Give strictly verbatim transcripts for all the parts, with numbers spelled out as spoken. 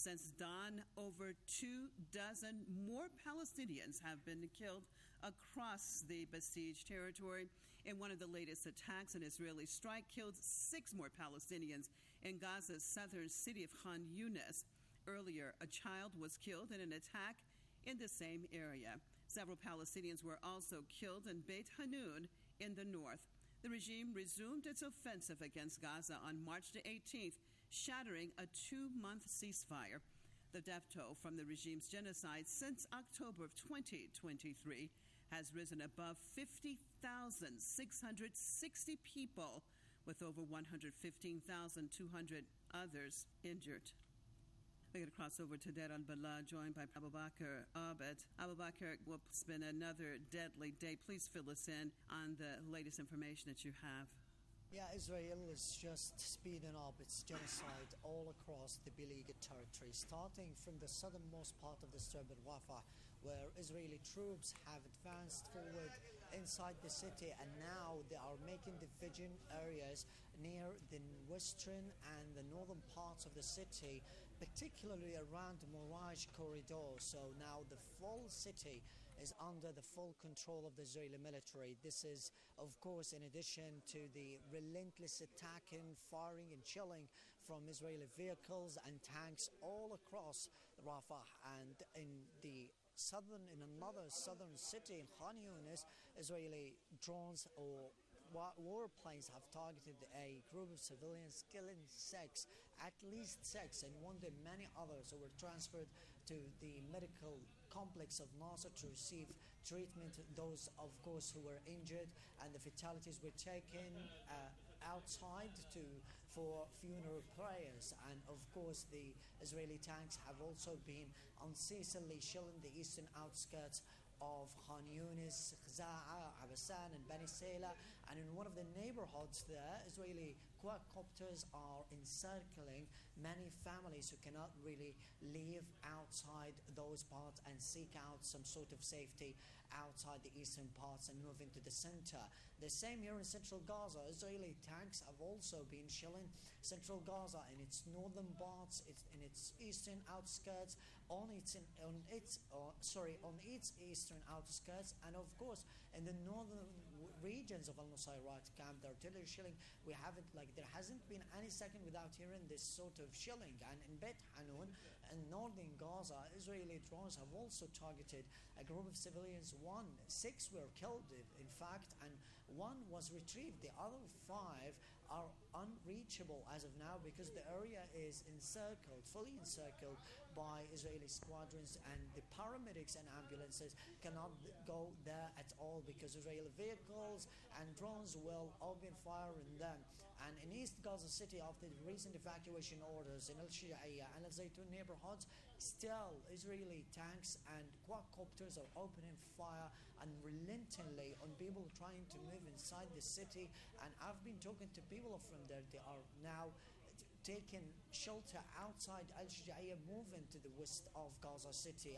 Since dawn, over two dozen more Palestinians have been killed across the besieged territory. In one of the latest attacks, an Israeli strike killed six more Palestinians in Gaza's southern city of Khan Yunis. Earlier, a child was killed in an attack in the same area. Several Palestinians were also killed in Beit Hanun in the north. The regime resumed its offensive against Gaza on March the eighteenth, shattering a two-month ceasefire. The death toll from the regime's genocide since October of twenty twenty-three has risen above fifty thousand six hundred sixty people, with over one hundred fifteen thousand two hundred others injured. We're going to cross over to Deir al-Balah, joined by Abu Bakr Abed. Abu Bakr, well, it's been another deadly day. Please fill us in on the latest information that you have. Yeah, Israel is just speeding up its genocide all across the beleaguered territory, starting from the southernmost part of the Strip of Rafah, where Israeli troops have advanced forward inside the city, and now they are making division areas near the western and the northern parts of the city, particularly around the Mirage corridor. So now the full city is under the full control of the Israeli military. This is, of course, in addition to the relentless attacking, firing and shelling from Israeli vehicles and tanks all across Rafah. And in the southern, in another southern city in Khan Yunis, Israeli drones or warplanes have targeted a group of civilians, killing six, at least six, and wounded many others who were transferred to the medical complex of Nasser to receive treatment. Those, of course, who were injured, and the fatalities were taken uh, outside to for funeral prayers. And of course, the Israeli tanks have also been unceasingly shelling the eastern outskirts of Khan Yunis, Khza'a, Abasan and Bani Saila, and in one of the neighborhoods there, Israeli quadcopters are encircling many families who cannot really live outside those parts and seek out some sort of safety outside the eastern parts and move into the center. The same here in central Gaza. Israeli tanks have also been shelling central Gaza in its northern parts, it's in its eastern outskirts, on its on its uh, sorry on its eastern outskirts, and of course in the northern regions of Al-Nusayrat camp. The artillery shelling, we haven't like there hasn't been any second without hearing this sort of shelling. And in Beit Hanun and northern Gaza, Israeli drones have also targeted a group of civilians. One, six were killed in fact, and one was retrieved. The other five are unreachable as of now because the area is encircled, fully encircled by Israeli squadrons, and the paramedics and ambulances cannot go there at all because Israeli vehicles and drones will open fire on them. And in East Gaza City, after the recent evacuation orders in Al-Shija'iyya and Al-Zaytun neighborhoods, still Israeli tanks and quadcopters are opening fire unrelentingly on people trying to move inside the city. And I've been talking to people from there. They are now taking shelter outside Al-Shija'iyya, moving to the west of Gaza City.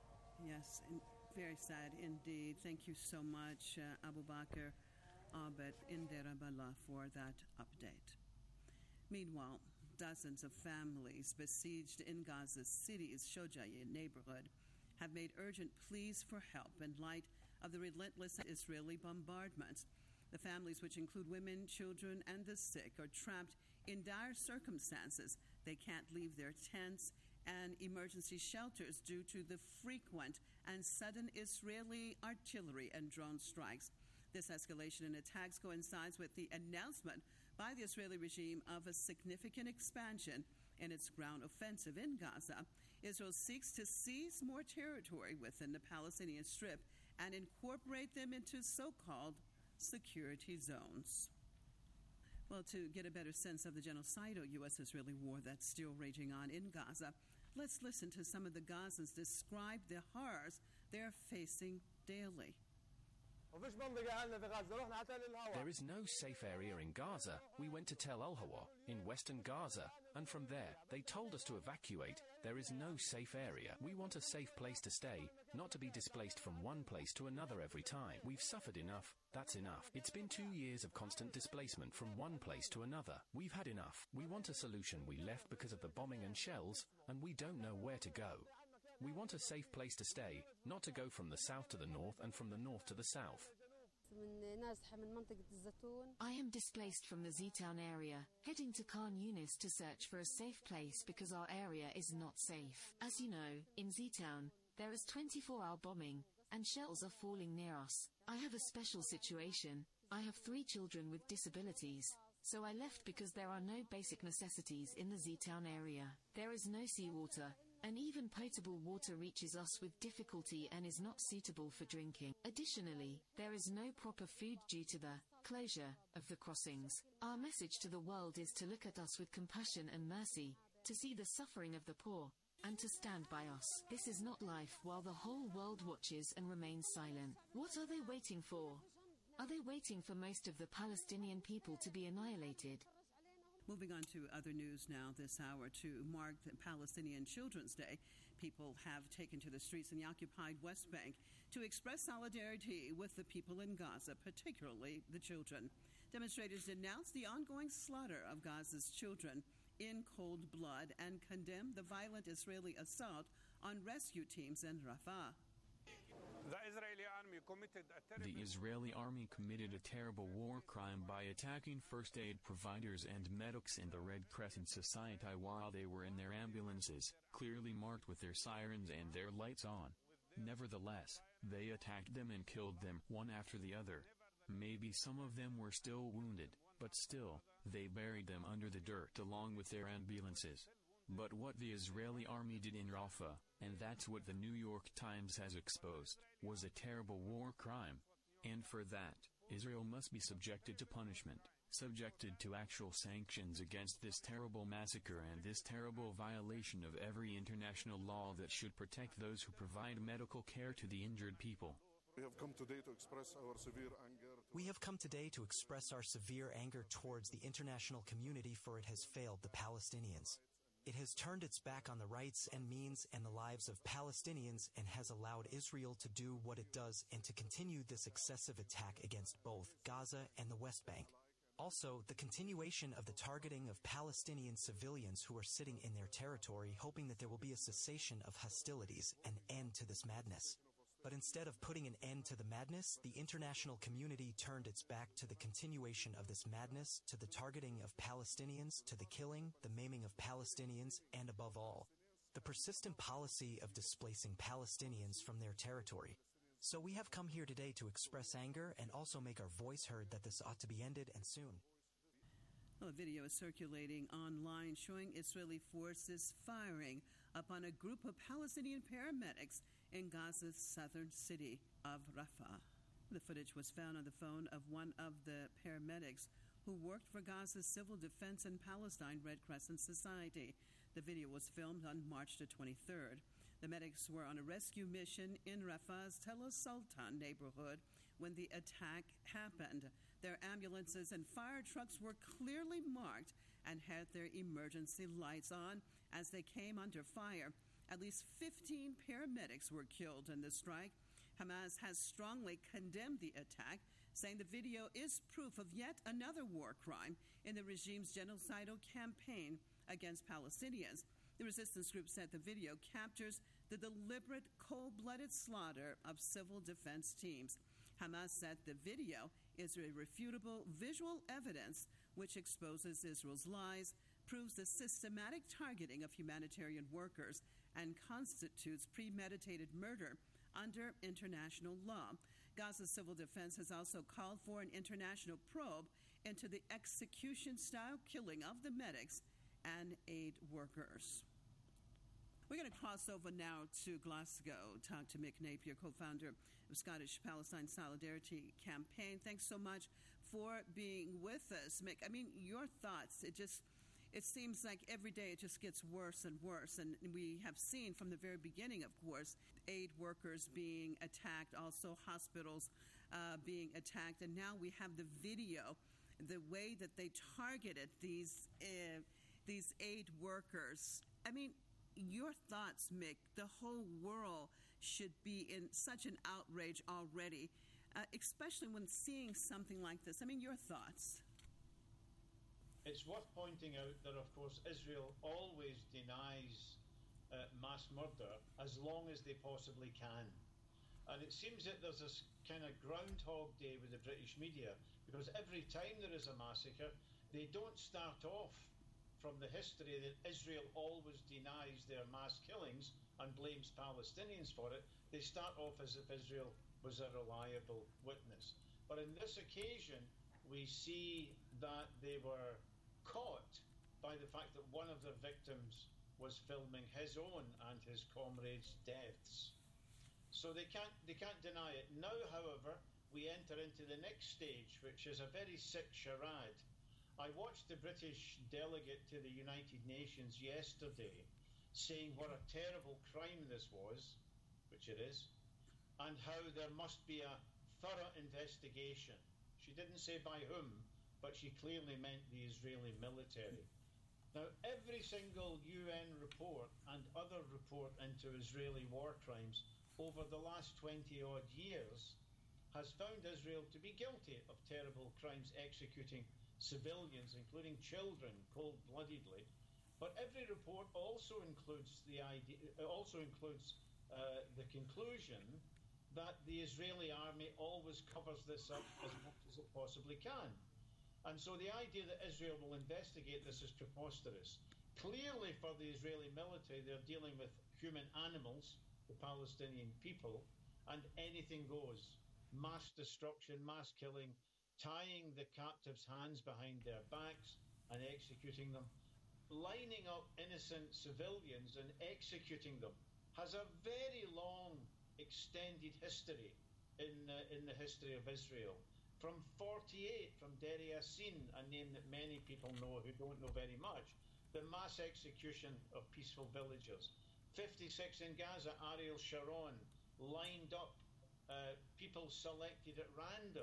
Yes, and very sad indeed. Thank you so much, uh, Abu Bakr Abed in Deir al-Balah, for that update. Meanwhile, dozens of families besieged in Gaza's city's Shoja'iyya neighborhood have made urgent pleas for help in light of the relentless Israeli bombardments. The families, which include women, children, and the sick, are trapped in dire circumstances. They can't leave their tents and emergency shelters due to the frequent and sudden Israeli artillery and drone strikes. This escalation in attacks coincides with the announcement by the Israeli regime of a significant expansion in its ground offensive in Gaza. Israel seeks to seize more territory within the Palestinian Strip and incorporate them into so-called security zones. Well, to get a better sense of the genocidal U S-Israeli war that's still raging on in Gaza, let's listen to some of the Gazans describe the horrors they're facing daily. There is no safe area in Gaza. We went to Tel Al-Hawa in western Gaza, and from there they told us to evacuate. There is no safe area. We want a safe place to stay, not to be displaced from one place to another every time. We've suffered enough. That's enough. It's been two years of constant displacement from one place to another. We've had enough. We want a solution. We left because of the bombing and shells. and we don't know where to go. We want a safe place to stay, not to go from the south to the north and from the north to the south. I am displaced from the Z-Town area, heading to Khan Yunis to search for a safe place because our area is not safe. As you know, in Z-Town, there is twenty-four hour bombing, and shells are falling near us. I have a special situation. I have three children with disabilities, so I left because there are no basic necessities in the Z-Town area. There is no seawater, and even potable water reaches us with difficulty and is not suitable for drinking. Additionally, there is no proper food due to the closure of the crossings. Our message to the world is to look at us with compassion and mercy, to see the suffering of the poor, and to stand by us. This is not life while the whole world watches and remains silent. What are they waiting for? Are they waiting for most of the Palestinian people to be annihilated? Moving on to other news now this hour. To mark the Palestinian Children's Day, people have taken to the streets in the occupied West Bank to express solidarity with the people in Gaza, particularly the children. Demonstrators denounced the ongoing slaughter of Gaza's children in cold blood and condemned the violent Israeli assault on rescue teams in Rafah. The Israeli army committed a terrible... The Israeli army committed a terrible war crime by attacking first aid providers and medics in the Red Crescent Society while they were in their ambulances, clearly marked with their sirens and their lights on. Nevertheless, they attacked them and killed them one after the other. Maybe some of them were still wounded, but still, they buried them under the dirt along with their ambulances. But what the Israeli army did in Rafah, and that's what the New York Times has exposed, was a terrible war crime. And for that, Israel must be subjected to punishment, subjected to actual sanctions against this terrible massacre and this terrible violation of every international law that should protect those who provide medical care to the injured people. We have come today to express our severe anger. We have come today to express our severe anger towards the international community, for it has failed the Palestinians. It has turned its back on the rights and means and the lives of Palestinians and has allowed Israel to do what it does and to continue this excessive attack against both Gaza and the West Bank. Also, the continuation of the targeting of Palestinian civilians who are sitting in their territory, hoping that there will be a cessation of hostilities, an end to this madness. But instead of putting an end to the madness, the international community turned its back to the continuation of this madness, to the targeting of Palestinians, to the killing, the maiming of Palestinians, and above all, the persistent policy of displacing Palestinians from their territory. So we have come here today to express anger and also make our voice heard that this ought to be ended, and soon. Well, a video is circulating online showing Israeli forces firing upon a group of Palestinian paramedics in Gaza's southern city of Rafah. The footage was found on the phone of one of the paramedics who worked for Gaza's Civil Defense in Palestine Red Crescent Society. The video was filmed on March the twenty-third. The medics were on a rescue mission in Rafah's Tel Sultan neighborhood when the attack happened. Their ambulances and fire trucks were clearly marked and had their emergency lights on as they came under fire. At least fifteen paramedics were killed in the strike. Hamas has strongly condemned the attack, saying the video is proof of yet another war crime in the regime's genocidal campaign against Palestinians. The resistance group said the video captures the deliberate, cold-blooded slaughter of civil defense teams. Hamas said the video is irrefutable visual evidence which exposes Israel's lies, proves the systematic targeting of humanitarian workers, and constitutes premeditated murder under international law. Gaza's Civil Defense has also called for an international probe into the execution-style killing of the medics and aid workers. We're going to cross over now to Glasgow, talk to Mick Napier, co-founder of Scottish Palestine Solidarity Campaign. Thanks so much for being with us, Mick. I mean, your thoughts, it just... It seems like every day it just gets worse and worse. And we have seen from the very beginning, of course, aid workers being attacked, also hospitals uh, being attacked. And now we have the video, the way that they targeted these, uh, these aid workers. I mean, your thoughts, Mick, the whole world should be in such an outrage already, uh, especially when seeing something like this. I mean, your thoughts. It's worth pointing out that, of course, Israel always denies mass murder as long as they possibly can. And it seems that there's this kind of Groundhog Day with the British media, because every time there is a massacre, they don't start off from the history that Israel always denies their mass killings and blames Palestinians for it. They start off as if Israel was a reliable witness. But in this occasion, we see that they were caught by the fact that one of the victims was filming his own and his comrades' deaths. So they can't they can't deny it. Now, however, we enter into the next stage, which is a very sick charade. I watched the British delegate to the United Nations yesterday saying what a terrible crime this was, which it is, and how there must be a thorough investigation. She didn't say by whom, but she clearly meant the Israeli military. Now, every single U N report and other report into Israeli war crimes over the last twenty-odd years has found Israel to be guilty of terrible crimes executing civilians, including children, cold-bloodedly. But every report also includes the idea, also includes uh, the conclusion that the Israeli army always covers this up as much as it possibly can. And so the idea that Israel will investigate this is preposterous. Clearly, for the Israeli military, they're dealing with human animals, the Palestinian people, and anything goes. Mass destruction, mass killing, tying the captives' hands behind their backs and executing them. Lining up innocent civilians and executing them has a very long, extended history in uh, in the history of Israel. From forty-eight, from Deir Yassin, a name that many people know who don't know very much, the mass execution of peaceful villagers. fifty-six in Gaza, Ariel Sharon lined up uh, people selected at random,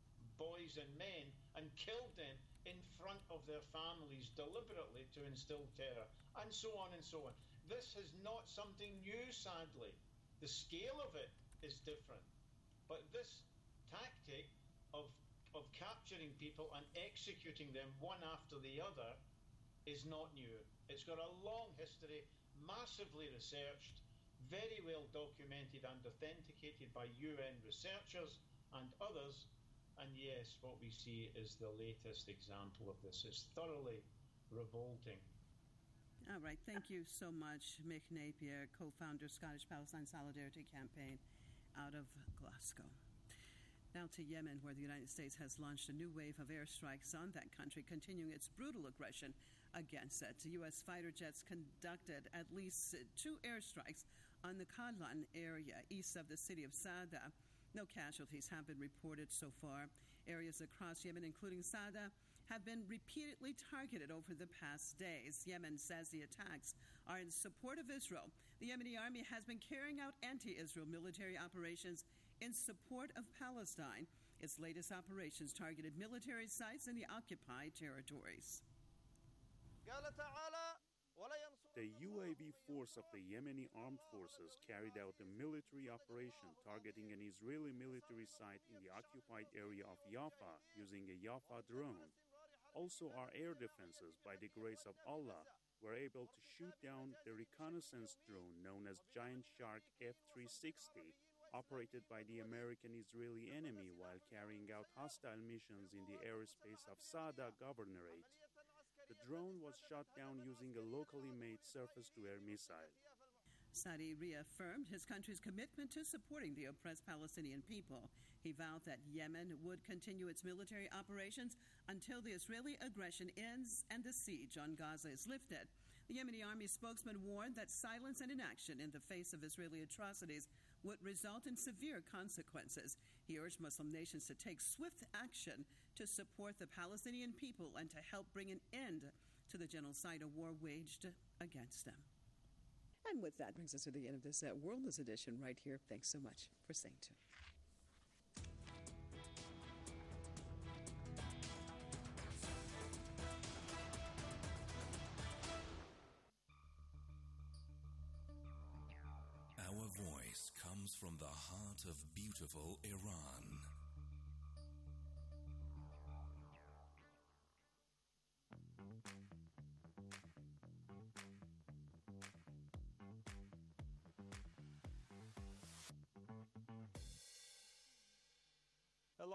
boys and men, and killed them in front of their families deliberately to instill terror, and so on and so on. This is not something new, sadly. The scale of it is different. But this tactic of, of capturing people and executing them one after the other is not new. It's got a long history, massively researched, very well documented and authenticated by U N researchers and others. And yes, what we see is the latest example of this. It's thoroughly revolting. All right. Thank you so much, Mick Napier, co-founder Scottish Palestine Solidarity Campaign out of Glasgow. Now to Yemen, where the United States has launched a new wave of airstrikes on that country, continuing its brutal aggression against it. U S fighter jets conducted at least two airstrikes on the Qadlan area east of the city of Sada. No casualties have been reported so far. Areas across Yemen, including Sada, have been repeatedly targeted over the past days. Yemen says the attacks are in support of Israel. The Yemeni army has been carrying out anti-Israel military operations in support of Palestine. Its latest operations targeted military sites in the occupied territories. The U A V force of the Yemeni armed forces carried out a military operation targeting an Israeli military site in the occupied area of Jaffa using a Jaffa drone. Also, our air defenses, by the grace of Allah, were able to shoot down the reconnaissance drone known as Giant Shark F three sixty, operated by the American-Israeli enemy while carrying out hostile missions in the airspace of Sada Governorate. The drone was shot down using a locally made surface-to-air missile. Saudi reaffirmed his country's commitment to supporting the oppressed Palestinian people. He vowed that Yemen would continue its military operations until the Israeli aggression ends and the siege on Gaza is lifted. The Yemeni army spokesman warned that silence and inaction in the face of Israeli atrocities would result in severe consequences. He urged Muslim nations to take swift action to support the Palestinian people and to help bring an end to the genocidal war waged against them. And with that brings us to the end of this uh, World News edition right here. Thanks so much for staying tuned. Our voice comes from the heart of beautiful Iran.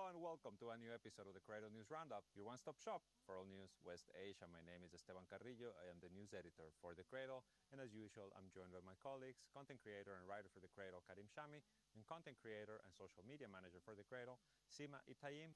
Hello and welcome to a new episode of the Cradle News Roundup, your one-stop shop for all news West Asia. My name is Esteban Carrillo. I am the news editor for The Cradle, and as usual, I'm joined by my colleagues, content creator and writer for The Cradle, Karim Shami, and content creator and social media manager for The Cradle, Sima Itayim.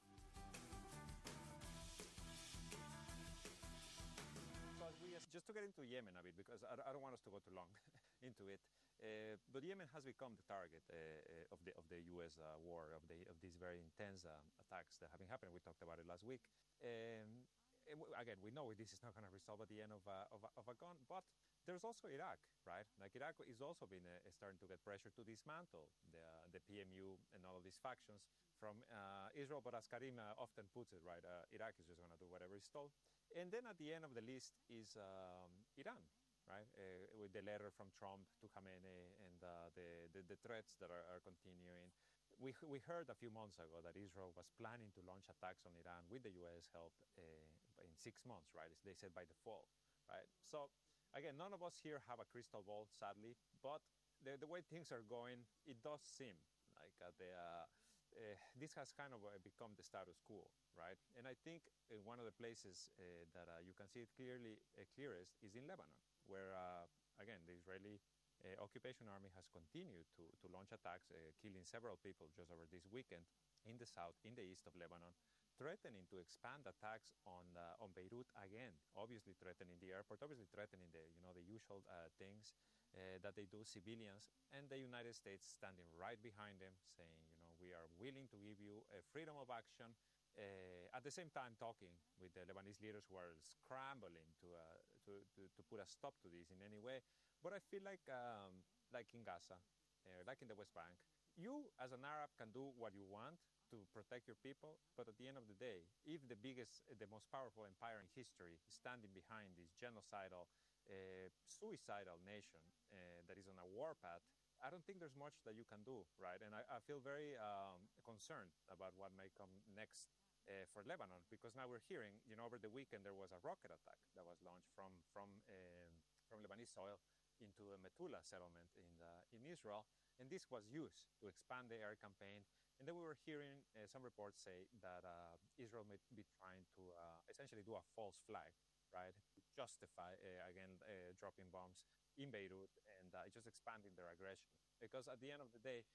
Just to get into Yemen a bit, because I, I don't want us to go too long into it, uh, but Yemen has become the target uh, of the of the U S uh, war, of the of these very intense uh, attacks that have been happening. We talked about it last week. Um, again, we know this is not going to resolve at the end of a, of, a, of a gun, but there's also Iraq, right? Like Iraq is also been uh, starting to get pressure to dismantle the uh, the P M U and all of these factions from uh, Israel. But as Karim uh, often puts it, right, uh, Iraq is just going to do whatever is told. And then at the end of the list is um, Iran, right, uh, with the letter from Trump to Khamenei and uh, the, the the threats that are, are continuing. We we heard a few months ago that Israel was planning to launch attacks on Iran with the U S help uh, in six months, right? They said by the fall, right? So again, none of us here have a crystal ball, sadly, but the, the way things are going, it does seem like uh, the, uh, uh, this has kind of uh, become the status quo, right? And I think uh, one of the places uh, that uh, you can see it clearly uh, clearest is in Lebanon, where, uh, again, the Israeli uh, occupation army has continued to, to launch attacks, uh, killing several people just over this weekend in the south, in the east of Lebanon, threatening to expand attacks on uh, on Beirut again, obviously threatening the airport, obviously threatening the you know the usual uh, things uh, that they do civilians, and the United States standing right behind them, saying, you know, we are willing to give you a freedom of action. Uh, at the same time, talking with the Lebanese leaders who are scrambling to uh, to, to to put a stop to this in any way. But I feel like um, like in Gaza, uh, like in the West Bank, you as an Arab can do what you want to protect your people, but at the end of the day, if the biggest, the most powerful empire in history is standing behind this genocidal, uh, suicidal nation uh, that is on a war path, I don't think there's much that you can do, right? And I, I feel very um, concerned about what may come next uh, for Lebanon, because now we're hearing, you know, over the weekend there was a rocket attack that was launched from from um, from Lebanese soil into a Metula settlement in the, in Israel, and this was used to expand the air campaign. And then we were hearing uh, some reports say that uh, Israel may be trying to uh, essentially do a false flag, right, to justify, uh, again, uh, dropping bombs in Beirut and uh, just expanding their aggression. Because at the end of the day,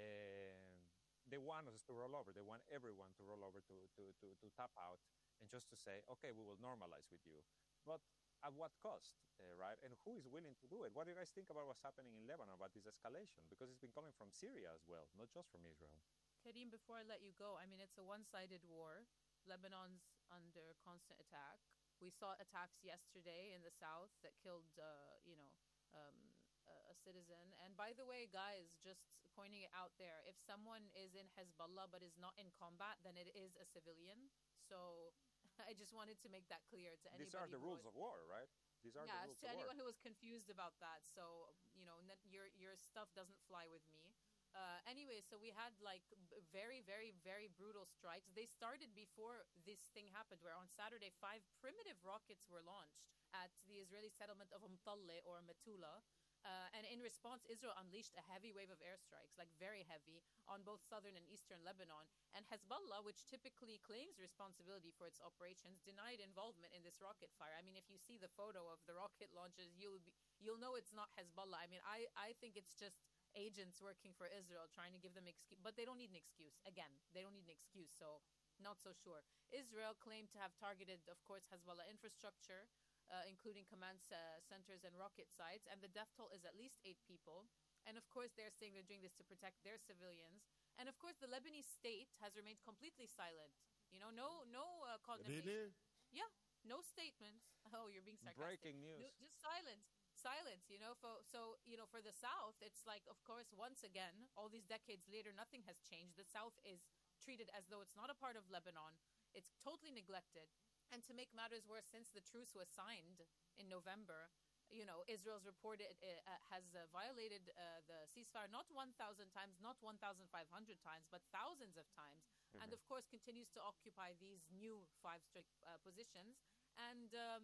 uh, they want us to roll over. They want everyone to roll over to, to, to, to tap out and just to say, okay, we will normalize with you. But at what cost, uh, right? And who is willing to do it? What do you guys think about what's happening in Lebanon, about this escalation? Because it's been coming from Syria as well, not just from Israel. Karim, before I let you go, I mean, it's a one-sided war. Lebanon's under constant attack. We saw attacks yesterday in the south that killed, uh, you know, um, a, a citizen. And by the way, guys, just pointing it out there, if someone is in Hezbollah but is not in combat, then it is a civilian. So I just wanted to make that clear to anybody. These are the rules was, of war, right? These are yeah, the rules to of anyone war. who was confused about that. So, you know, your your stuff doesn't fly with me. Uh, anyway, so we had like b- very, very, very brutal strikes. They started before this thing happened, where on Saturday, five primitive rockets were launched at the Israeli settlement of Mtalle or Metula. Uh, and in response, Israel unleashed a heavy wave of airstrikes, like very heavy, on both southern and eastern Lebanon. And Hezbollah, which typically claims responsibility for its operations, denied involvement in this rocket fire. I mean, if you see the photo of the rocket launches, you'll be, you'll know it's not Hezbollah. I mean, I, I think it's just agents working for Israel trying to give them excuse, but they don't need an excuse. Again, they don't need an excuse, so not so sure. Israel claimed to have targeted, of course, Hezbollah infrastructure, uh, including command uh, centers and rocket sites, and the death toll is at least eight people. And of course, they're saying they're doing this to protect their civilians. And of course, the Lebanese state has remained completely silent. You know, no, no uh, condemnation. Really? Yeah, no statements. Oh, you're being sarcastic. Breaking news. No, just silence. Silence, you know, for, so, you know, for the South, it's like, of course, once again, all these decades later, nothing has changed. The South is treated as though it's not a part of Lebanon. It's totally neglected. And to make matters worse, since the truce was signed in November, you know, Israel's reported uh, has uh, violated uh, the ceasefire not one thousand times, not one thousand five hundred times, but thousands of times. Mm-hmm. And, of course, continues to occupy these new five strict uh, positions. And um,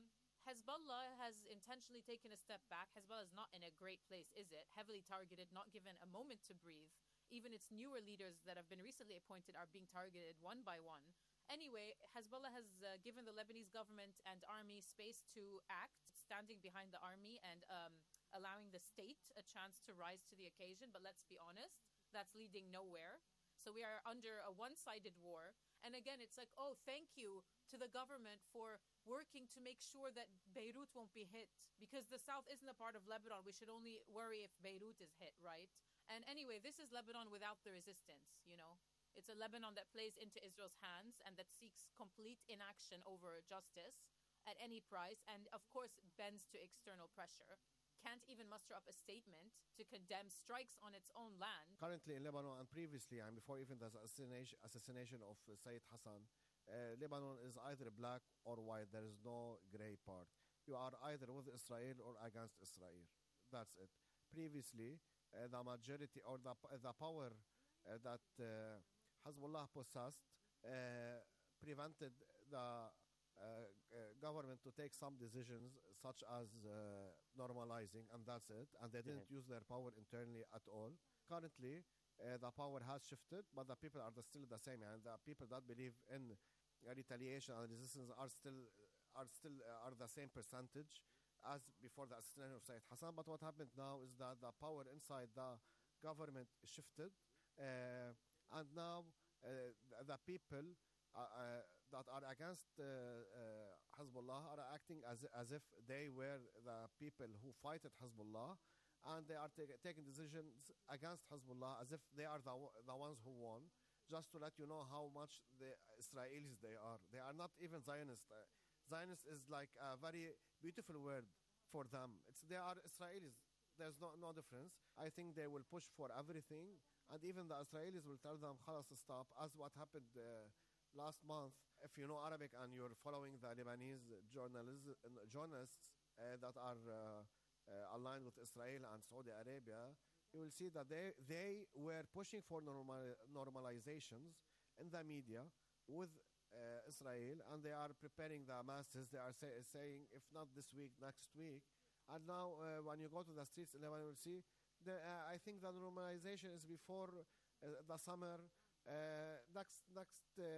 Hezbollah has intentionally taken a step back. Hezbollah is not in a great place, is it? Heavily targeted, not given a moment to breathe. Even its newer leaders that have been recently appointed are being targeted one by one. Anyway, Hezbollah has uh, given the Lebanese government and army space to act, standing behind the army and um, allowing the state a chance to rise to the occasion. But let's be honest, that's leading nowhere. So we are under a one-sided war. And again, it's like, oh, thank you to the government for working to make sure that Beirut won't be hit. Because the south isn't a part of Lebanon. We should only worry if Beirut is hit, right? And anyway, this is Lebanon without the resistance, you know? It's a Lebanon that plays into Israel's hands and that seeks complete inaction over justice at any price and, of course, bends to external pressure. Can't even muster up a statement to condemn strikes on its own land. Currently in Lebanon and previously, and before even the assassination, assassination of uh, Sayyid Hassan, uh, Lebanon is either black or white. There is no gray part. You are either with Israel or against Israel. That's it. Previously, uh, the majority or the, the power uh, that uh, Hezbollah possessed uh, prevented the Uh, uh, government to take some decisions such as uh, normalizing, and that's it. And they didn't mm-hmm. use their power internally at all. Currently, uh, the power has shifted, but the people are the still the same. And the people that believe in uh, retaliation and resistance are still are still uh, are the same percentage as before the assassination of Sayyid Hassan. But what happened now is that the power inside the government shifted, uh, and now uh, the people Uh, uh, that are against uh, uh, Hezbollah are acting as as if they were the people who fighted Hezbollah, and they are ta- taking decisions against Hezbollah as if they are the the ones who won. Just to let you know how much the Israelis they are. They are not even Zionist. Uh, Zionist is like a very beautiful word for them. It's they are Israelis. There's no no difference. I think they will push for everything, and even the Israelis will tell them, "Khalas, stop," as what happened. Uh, Last month, if you know Arabic and you're following the Lebanese journalists, journalists uh, that are uh, uh, aligned with Israel and Saudi Arabia, you will see that they they were pushing for normal, normalizations in the media with uh, Israel, and they are preparing the masses. They are say, saying, if not this week, next week. And now, uh, when you go to the streets in Lebanon, you will see, the, uh, I think the normalization is before uh, the summer. Uh, next, next, uh,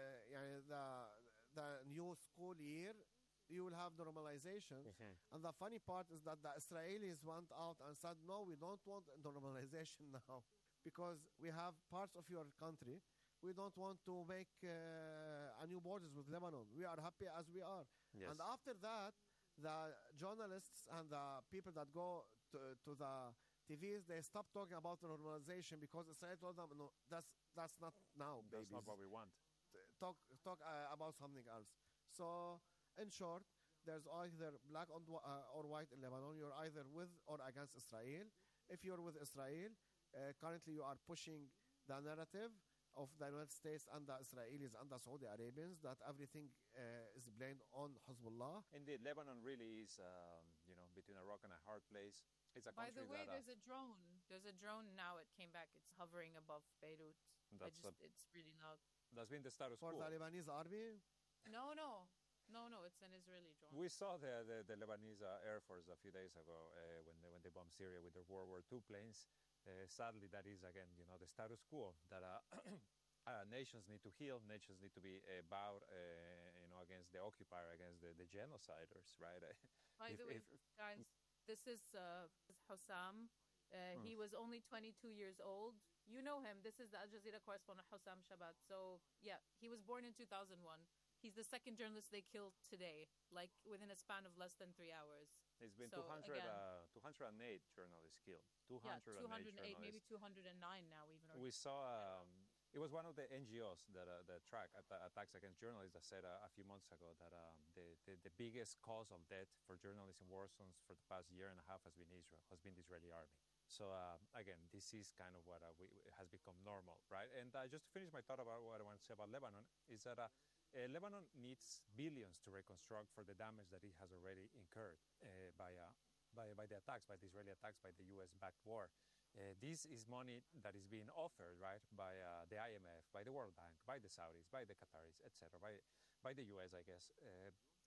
uh, the the new school year, you will have normalization. Mm-hmm. And the funny part is that the Israelis went out and said, "No, we don't want normalization now, because we have parts of your country. We don't want to make uh, a new borders with Lebanon. We are happy as we are." Yes. And after that, the journalists and the people that go to, to the T Vs, they stopped talking about normalization because Israel told them, no, that's that's not now, babies. That's not what we want. Talk talk uh, about something else. So, in short, there's either black or, uh, or white in Lebanon. You're either with or against Israel. If you're with Israel, uh, currently you are pushing the narrative of the United States and the Israelis and the Saudi Arabians that everything uh, is blamed on Hezbollah. Indeed, Lebanon really is, um, you know, between a rock and a hard place. It's a By the way, that, uh, there's a drone. There's a drone now. It came back. It's hovering above Beirut. That's I just, it's really loud. That's been the status For quo. the Lebanese army? No, no. No, no, it's an Israeli drone. We saw the, the, the Lebanese uh, Air Force a few days ago uh, when, they, when they bombed Syria with their World War Two planes. Uh, sadly, that is, again, you know, the status quo that uh, uh, nations need to heal, nations need to be uh, bowed, uh, you know, against the occupier, against the, the genociders, right? By if, the way, if, guys, this is uh, Hussam. Uh, mm. He was only twenty-two years old. You know him. This is the Al Jazeera correspondent, Hussam Shabat. So, yeah, he was born in two thousand one. He's the second journalist they killed today, like within a span of less than three hours. There's been so, two hundred, again, uh, two hundred eight journalists killed. two hundred eight yeah, two hundred eight, journalists. maybe two hundred nine now even. We saw... Um, It was one of the N G Os that uh, that track at attacks against journalists that said uh, a few months ago that um, the, the the biggest cause of death for journalists in war zones for the past year and a half has been Israel, has been the Israeli army. So uh, again, this is kind of what uh, we, has become normal, right? And uh, just to finish my thought about what I want to say about Lebanon is that uh, uh, Lebanon needs billions to reconstruct for the damage that it has already incurred uh, by uh, by by the attacks, by the Israeli attacks, by the U S-backed war. Uh, this is money that is being offered, right, by uh, the I M F, by the World Bank, by the Saudis, by the Qataris, et cetera, by by the U S, I guess. Uh,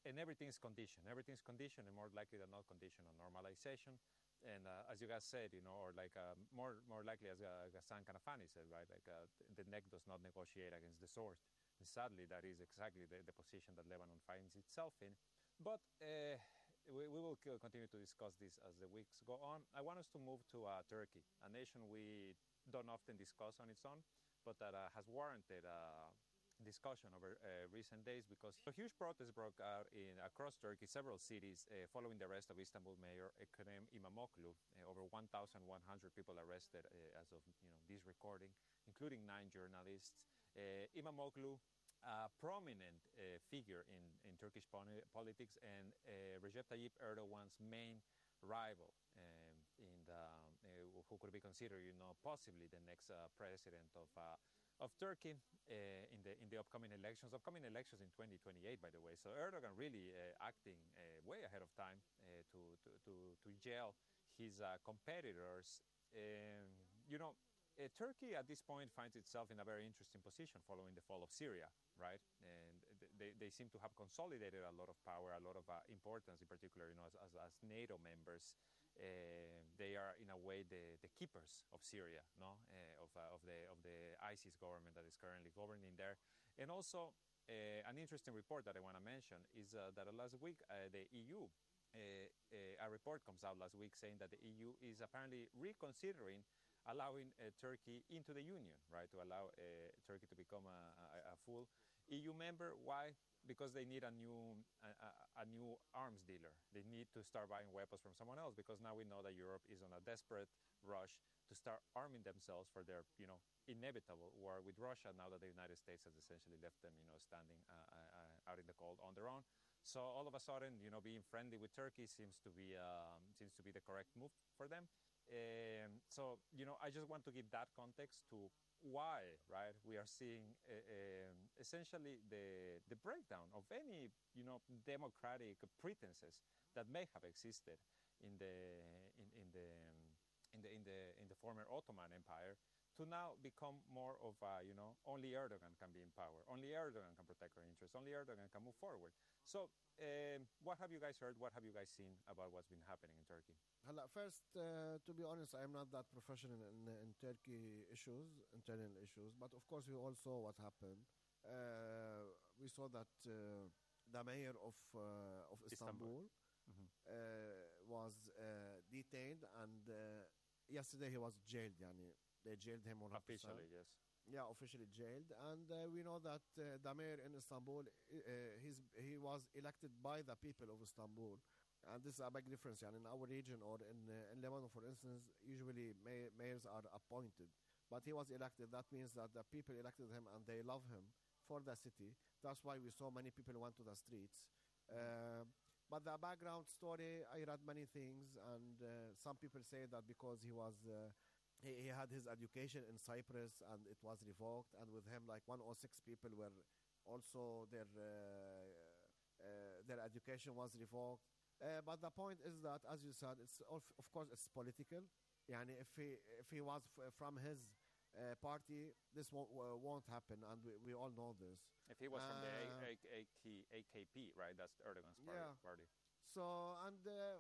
and everything's conditioned. Everything's conditioned, and more likely than not, conditioned on normalization. And uh, as you guys said, you know, or like uh, more more likely, as uh, Ghassan Kanafani said, right, like uh, the neck does not negotiate against the sword. And sadly, that is exactly the, the position that Lebanon finds itself in. But uh, we, we will continue to discuss this as the weeks go on. I want us to move to uh, Turkey, a nation we don't often discuss on its own, but that uh, has warranted uh, discussion over uh, recent days because a huge protest broke out in across Turkey, several cities, uh, following the arrest of Istanbul Mayor Ekrem İmamoğlu. Uh, over one thousand one hundred people arrested uh, as of you know this recording, including nine journalists. Uh, İmamoğlu, a prominent uh, figure in, in Turkish politics and uh, Recep Tayyip Erdogan's main rival, um, in the, uh, who could be considered, you know, possibly the next uh, president of uh, of Turkey uh, in the in the upcoming elections, upcoming elections in twenty twenty-eight, by the way. So Erdogan really uh, acting uh, way ahead of time uh, to, to to to jail his uh, competitors. Um, you know, uh, Turkey at this point finds itself in a very interesting position following the fall of Syria, right? And they they seem to have consolidated a lot of power, a lot of uh, importance, in particular, you know, as as, as NATO members. Uh, they are in a way the, the keepers of Syria, no, uh, of uh, of the of the ISIS government that is currently governing there. And also uh, an interesting report that I want to mention is uh, that last week uh, the E U, uh, uh, a report comes out last week saying that the E U is apparently reconsidering allowing uh, Turkey into the Union, right, to allow uh, Turkey to become a, a, a full E U member. Why? Because they need a new a, a new arms dealer. They need to start buying weapons from someone else, because now we know that Europe is on a desperate rush to start arming themselves for their, you know, inevitable war with Russia, now that the United States has essentially left them, you know, standing uh, uh, out in the cold on their own. So all of a sudden, you know, being friendly with Turkey seems to be um, seems to be the correct move for them. Um, so, you know, I just want to give that context to why, right, we are seeing uh, um, essentially the the breakdown of any, you know, democratic pretenses that may have existed in the in, in the um, in the in the in the former Ottoman Empire, to now become more of a, you know, only Erdogan can be in power, only Erdogan can protect our interests, only Erdogan can move forward. So, um, what have you guys heard? What have you guys seen about what's been happening in Turkey? Hala, first, uh, to be honest, I'm not that professional in, in Turkey issues, internal issues, but of course we all saw what happened. Uh, we saw that uh, the mayor of uh, of Istanbul, Istanbul. Mm-hmm. uh, was uh, detained, and uh, yesterday he was jailed. Yani, they jailed him on officially, yes. Yeah, officially jailed, and uh, we know that uh, the mayor in Istanbul, uh, he's, he was elected by the people of Istanbul. And this is a big difference. And in our region, or in, uh, in Lebanon, for instance, usually may- mayors are appointed. But he was elected. That means that the people elected him and they love him for the city. That's why we saw many people went to the streets. Uh, but the background story, I read many things. And uh, some people say that because he was... Uh, he, he had his education in Cyprus and it was revoked. And with him, like one hundred six people were also, their, uh, uh, their education was revoked. Uh, but the point is that, as you said, it's of, of course it's political. Yani if he if he was f- from his uh, party, this won't uh, won't happen, and we, we all know this. If he was uh, from the A- A- A- A K P, right? That's Erdogan's party. Yeah. party. So and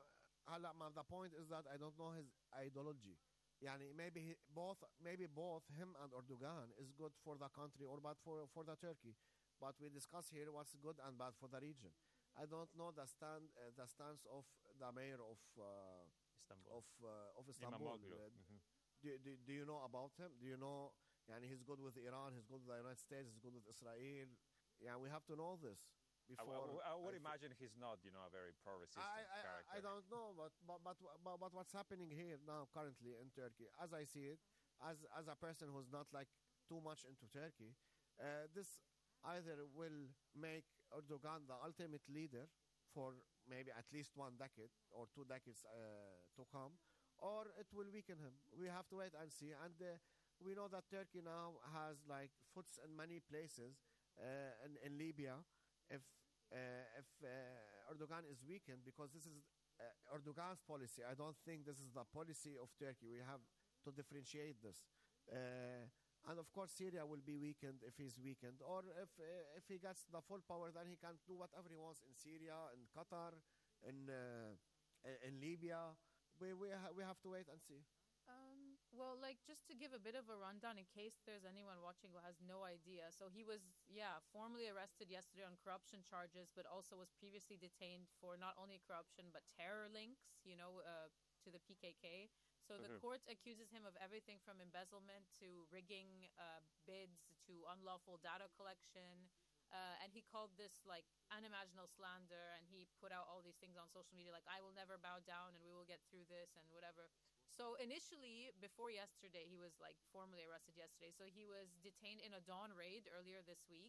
uh, the point is that I don't know his ideology. Yani maybe he, both maybe both him and Erdogan is good for the country or bad for for the Turkey. But we discuss here what's good and bad for the region. I don't know the stand, uh, the stance of the mayor of uh, Istanbul. of uh, of Istanbul. Uh, mm-hmm. do, do do you know about him? Do you know? Yani he's good with Iran. He's good with the United States. He's good with Israel. Yeah, we have to know this before. I, I, I would I imagine he's not, you know, a very pro-resistant I, I, character. I don't know, but but, but but but what's happening here now currently in Turkey, as I see it, as as a person who's not like too much into Turkey, uh, this either will make Erdogan the ultimate leader for maybe at least one decade or two decades uh, to come, or it will weaken him. We have to wait and see. And uh, we know that Turkey now has like foots in many places uh, in, in Libya. If uh, if uh, Erdogan is weakened, because this is uh, Erdogan's policy, I don't think this is the policy of Turkey. We have to differentiate this. Uh, And of course, Syria will be weakened if he's weakened, or if uh, if he gets the full power, then he can do whatever he wants in Syria, in Qatar, in uh, in Libya. We we ha- we have to wait and see. Um, well, like, just to give a bit of a rundown in case there's anyone watching who has no idea. So he was, yeah, formally arrested yesterday on corruption charges, but also was previously detained for not only corruption, but terror links, you know, uh, to the P K K. So the Mhm. court accuses him of everything from embezzlement to rigging uh, bids to unlawful data collection. Uh, and he called this, like, unimaginable slander, and he put out all these things on social media, like, I will never bow down and we will get through this and whatever. So initially, before yesterday, he was, like, formally arrested yesterday. So he was detained in a dawn raid earlier this week,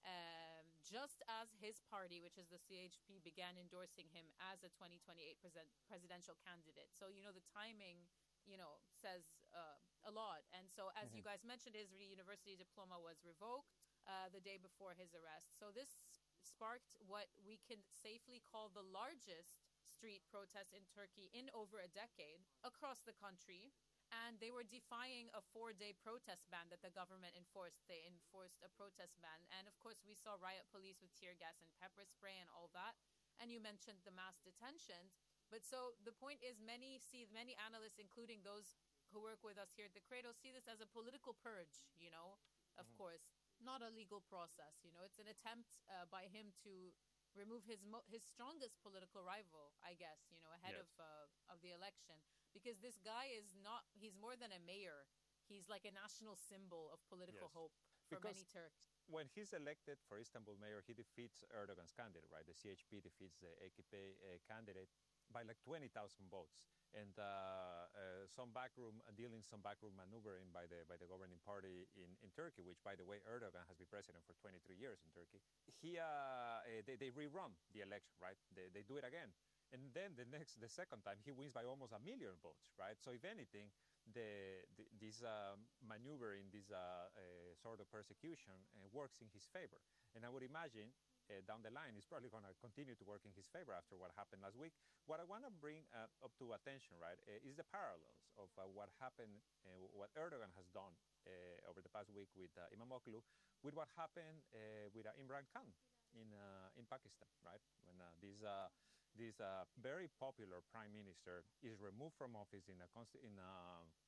um, just as his party, which is the C H P, began endorsing him as a twenty twenty-eight present presidential candidate. So, you know, the timing, you know, says uh, a lot. And so, as Mhm. you guys mentioned, his university diploma was revoked uh, the day before his arrest. So this sparked what we can safely call the largest street protest in Turkey in over a decade across the country. And they were defying a four-day protest ban that the government enforced. They enforced a protest ban. And, of course, we saw riot police with tear gas and pepper spray and all that. And you mentioned the mass detentions. But so the point is, many see, many analysts, including those who work with us here at the Credo, see this as a political purge, you know, of Mhm. course, not a legal process. You know, it's an attempt uh, by him to remove his mo- his strongest political rival, I guess, you know, ahead Yes. of uh, of the election. Because this guy is not, he's more than a mayor. He's like a national symbol of political Yes. hope for Because many Turks. when he's elected for Istanbul mayor, he defeats Erdogan's candidate, right? The C H P defeats the A K P uh, candidate by like twenty thousand votes. And uh, uh, some backroom uh, dealing, some backroom maneuvering by the by the governing party in, in Turkey, which, by the way, Erdogan has been president for twenty-three years in Turkey. He uh, uh, they, they rerun the election, right? They, they do it again. And then the next, the second time, he wins by almost a million votes, right? So if anything, the, the this uh, maneuvering, this uh, uh, sort of persecution uh, works in his favor. And I would imagine uh, down the line, it's probably going to continue to work in his favor after what happened last week. What I want to bring uh, up to attention, right, uh, is the parallels of uh, what happened, uh, what Erdogan has done uh, over the past week with uh, Imamoglu, with what happened uh, with uh, Imran Khan in uh, in Pakistan, right? When uh, this uh, this uh, very popular prime minister is removed from office in a const- in a,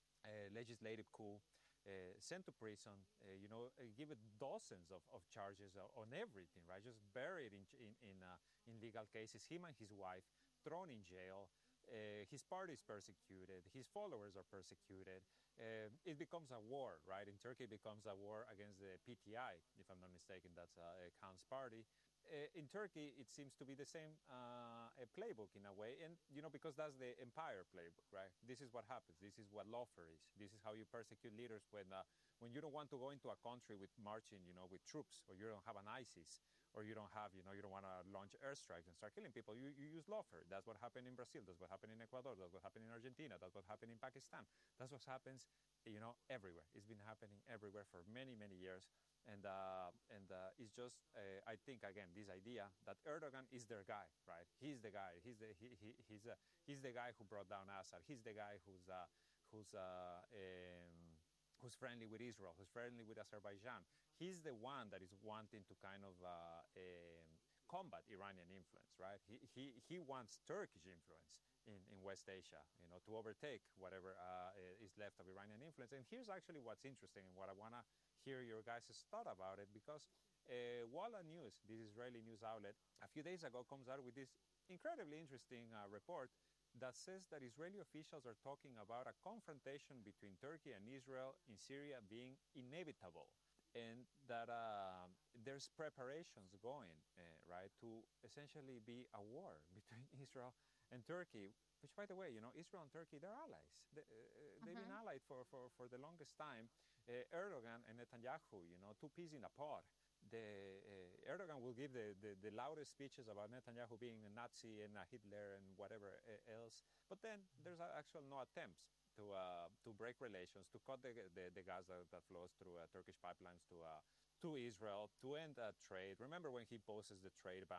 a legislative coup, uh, sent to prison, uh, you know, uh, given dozens of, of charges uh, on everything, right? Just buried in in in, uh, in legal cases. Him and his wife thrown in jail. Uh, his party is persecuted. His followers are persecuted. Uh, it becomes a war, right? In Turkey, it becomes a war against the P T I, if I'm not mistaken. That's uh, Khan's party. Uh, in Turkey, it seems to be the same uh, a playbook in a way, and you know, because that's the empire playbook, right? This is what happens. This is what lawfare is. This is how you persecute leaders when uh, when you don't want to go into a country with marching, you know, with troops, or you don't have an ISIS, or you don't have, you know, you don't want to launch airstrikes and start killing people. You you use lawfare. That's what happened in Brazil. That's what happened in Ecuador. That's what happened in Argentina. That's what happened in Pakistan. That's what happens, you know, everywhere. It's been happening everywhere for many many years. And uh, and uh, it's just, uh, I think, again, this idea that Erdogan is their guy, right? He's the guy. He's the he, he he's uh, he's the guy who brought down Assad. He's the guy who's uh, who's uh, um, who's friendly with Israel. Who's friendly with Azerbaijan. He's the one that is wanting to kind of uh, um, combat Iranian influence, right? He he he wants Turkish influence in, in West Asia, you know, to overtake whatever uh, is left of Iranian influence. And here's actually what's interesting and what I want to hear your guys' thought about it, because uh, Walla News, this Israeli news outlet, a few days ago comes out with this incredibly interesting uh, report that says that Israeli officials are talking about a confrontation between Turkey and Israel in Syria being inevitable, and that uh, there's preparations going, uh, right, to essentially be a war between Israel and Turkey, which, by the way, you know, Israel and Turkey, they're allies. They, uh, they've been Mhm. allied for, for, for the longest time. Uh, Erdogan and Netanyahu, you know, two peas in a pod. The, uh, Erdogan will give the, the, the loudest speeches about Netanyahu being a Nazi and a Hitler and whatever uh, else. But then there's uh, actually no attempts to uh, to break relations, to cut the, the, the gas that, that flows through uh, Turkish pipelines to uh, to Israel, to end uh, trade. Remember when he poses the trade ban, and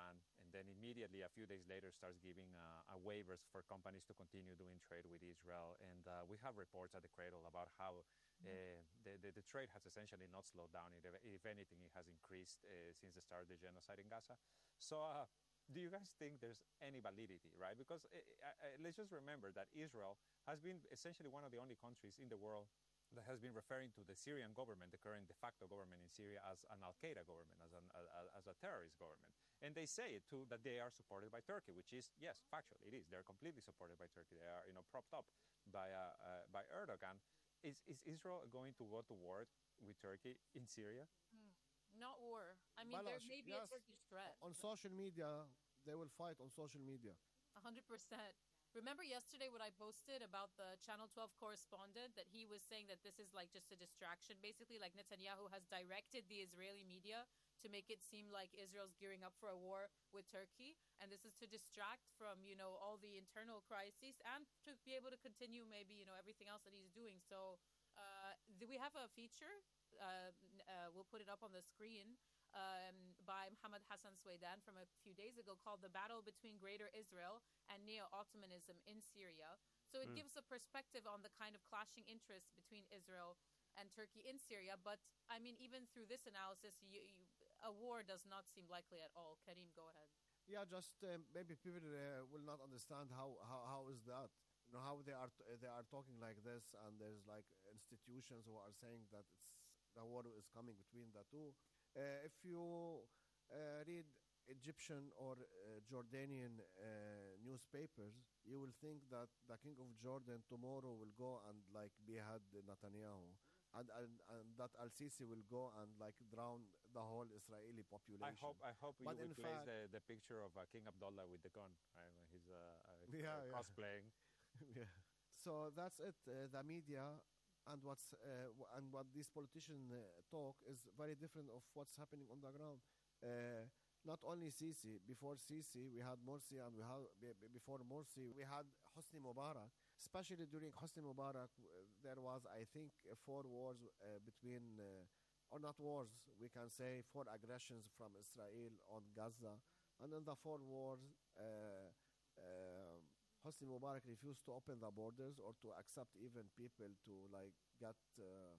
and then immediately a few days later starts giving uh, uh, waivers for companies to continue doing trade with Israel. And uh, we have reports at the Cradle about how uh, the, the, the trade has essentially not slowed down. It, if anything, it has increased uh, since the start of the genocide in Gaza. So uh, do you guys think there's any validity, right? Because uh, uh, let's just remember that Israel has been essentially one of the only countries in the world that has been referring to the Syrian government, the current de facto government in Syria, as an Al-Qaeda government, as, an, uh, as a terrorist government. And they say it too, that they are supported by Turkey, which is, yes, factually, it is. They're completely supported by Turkey. They are, you know, propped up by, uh, uh, by Erdogan. Is, is Israel going to go to war with Turkey in Syria? Hmm. Not war. I mean, there may be yes. a Turkish threat. On social media, they will fight on social media. one hundred percent. Remember yesterday what I posted about the Channel twelve correspondent, that he was saying that this is like just a distraction, basically, like Netanyahu has directed the Israeli media to make it seem like Israel's gearing up for a war with Turkey, and this is to distract from, you know, all the internal crises and to be able to continue maybe, you know, everything else that he's doing. So uh, do we have a feature? Uh, uh, we'll put it up on the screen. Um, by Mohammed Hassan Swaydan from a few days ago, called The Battle Between Greater Israel and Neo-Ottomanism in Syria. So it mm. gives a perspective on the kind of clashing interests between Israel and Turkey in Syria. But, I mean, even through this analysis, you, you, a war does not seem likely at all. Karim, go ahead. Yeah, just uh, maybe people uh, will not understand how, how, how is that. You know, how they are t- they are talking like this, and there's like institutions who are saying that it's the war is coming between the two. Uh, if you uh, read Egyptian or uh, Jordanian uh, newspapers, you will think that the king of Jordan tomorrow will go and like behead Netanyahu, and and, and that Al-Sisi will go and like drown the whole Israeli population. I hope I hope but you in replace fact, the, the picture of uh, King Abdullah with the gun, right? When he's uh, uh, yeah, uh, yeah. cosplaying. yeah. So that's it. Uh, the media. And what's uh, w- and what these politicians uh, talk is very different of what's happening on the ground. Uh, not only Sisi, before Sisi we had Morsi, and we had b- b- before Morsi we had Hosni Mubarak. Especially during Hosni Mubarak, uh, there was, I think, uh, four wars uh, between, uh, or not wars, we can say four aggressions from Israel on Gaza, and in the four wars. Uh, uh, Hosni Mubarak refused to open the borders or to accept even people to like get uh,